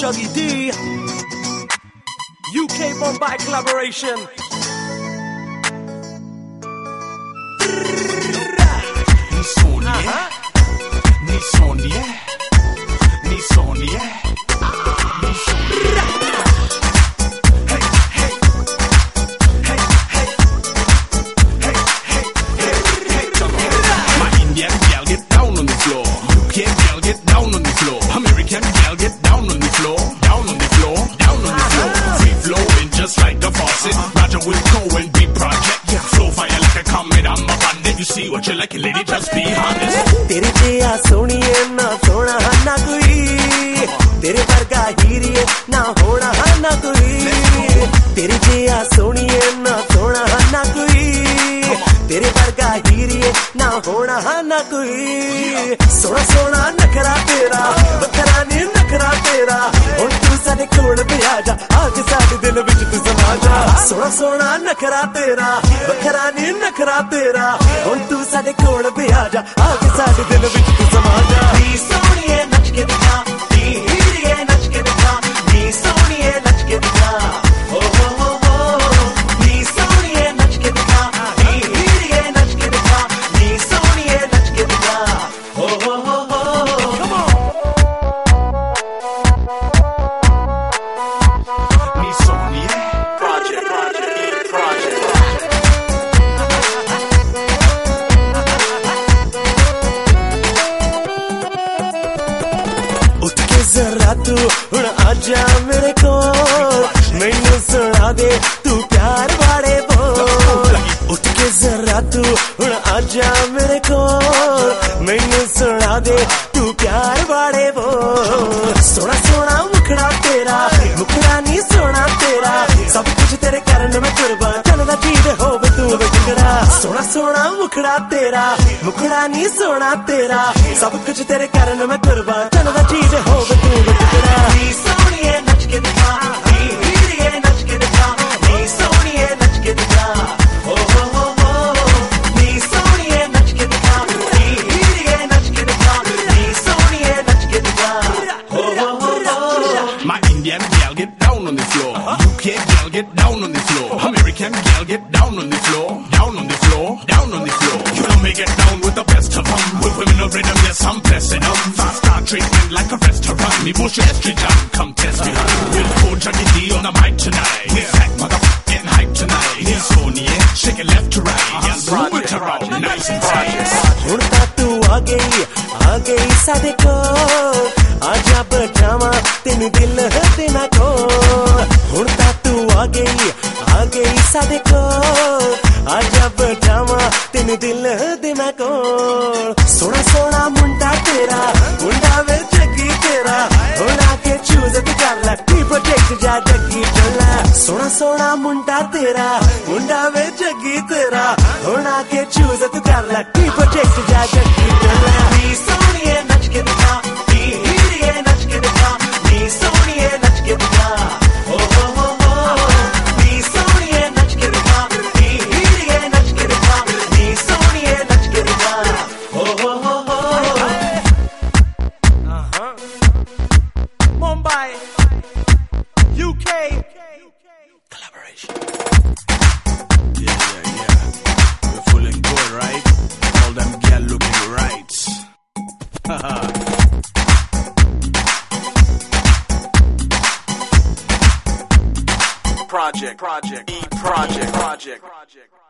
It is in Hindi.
Dougie D, UK Mumbai collaboration. American gal, get down on the floor, down on the floor, down on the floor. Free flowing just like the faucet. Roger will go and be project. Yeah, flow fire like a comet. I'm a bandit. You see what you like, lady, just be honest. तेरे जिया सोनिए ना सोना ना कोई, तेरे वर्गा हीरिए ना होना ना कोई. तेरे जिया सोनिए ना सोना ना कोई, तेरे वर्गा हीरिए ना होना ना कोई. सोना सोना नखरा तेरा, बखरा नी नखरा तेरा, हुण तू साडे कोल पे आ जा, आके साडे दिल विच तू समा जा. सोना सोना नखरा तेरा, बखरा नी नखरा तेरा, हुण तू साडे कोल पे आ जा, आके साडे दिल विच तू समा जा. नी सोनिए नच के दिखा, नी हीरिए नच के दिखा, नी सोनिए नच के दिखा. हो नी सोनिए नच के दिखा, नी हीरिए नच के दिखा, नी सोनिए नच के दिखा. हो come on. Ni Sonia Project. उठ के जरा तू हुण आजा मेरे कोल, मैनू सुना दे तू प्यार वाले बोल. उठ के जरा तू हुण आजा मेरे कोल, मैनू सुना दे तू प्यार वाले बोल. सोना सोना मुखड़ा तेरा, मुखड़ा नी सोना तेरा, सब कुछ तेरे कारण मैं कुर्बान, चलदा चीज होवे तू विगड़ा. सोना सोना मुखड़ा तेरा, मुखड़ा नी सोना तेरा, सब कुछ तेरे कारण मैं कुर्बान, चलदा चीज होवे तू विगड़ा. नी सोनिए नच के दिखा, नी हीरिए नच के दिखा, नी सोनिए नच के दिखा. हो नी सोनिए नच के दिखा, नी हीरिए नच के दिखा, नी सोनिए नच के दिखा. हो My Indian gal, get down on the floor. UK gal, get down on the floor. American gal, get down on the floor, down on the floor, down on the floor. You know me get down with the best of them. With women of rhythm, yes, I'm blessing them. Fast-star treatment like a restaurant. Me push your history down, come test it. We'll put Dougie D on the mic tonight. Yeah, that motherfucker getting hype tonight. Yeah, Sonia, shake it left to right. Yeah, move it around, nice and tight. हुण तां तू आ गई साडे कोल, आजा बजावा तेनू दिल देना कोल. हुण तां तू आ गई साडे कोल, आजा बजावा तेनू दिल देना कोल. सोना सोना मुंडा तेरा, मुंडा वे जग्गी तेरा, हुण आके चूज तू कर लै, की प्रोटेक्ट जा जग्गी चला. सोना सोना मुंडा तेरा, मुंडा वे जग्गी तेरा, हुण आके चूज तू कर लै, की प्रोटेक्ट जा जग्गी चला. नी सोनिए नच के दिखा, नी हीरिए नच के दिखा, नी सोनिए नच के दिखा. हो नी सोनिए नच के दिखा, नी हीरिए नच के दिखा, नी सोनिए नच के दिखा. हो Mumbai, UK collaboration. Yeah. We're feeling good, right? All them gal looking right. Project.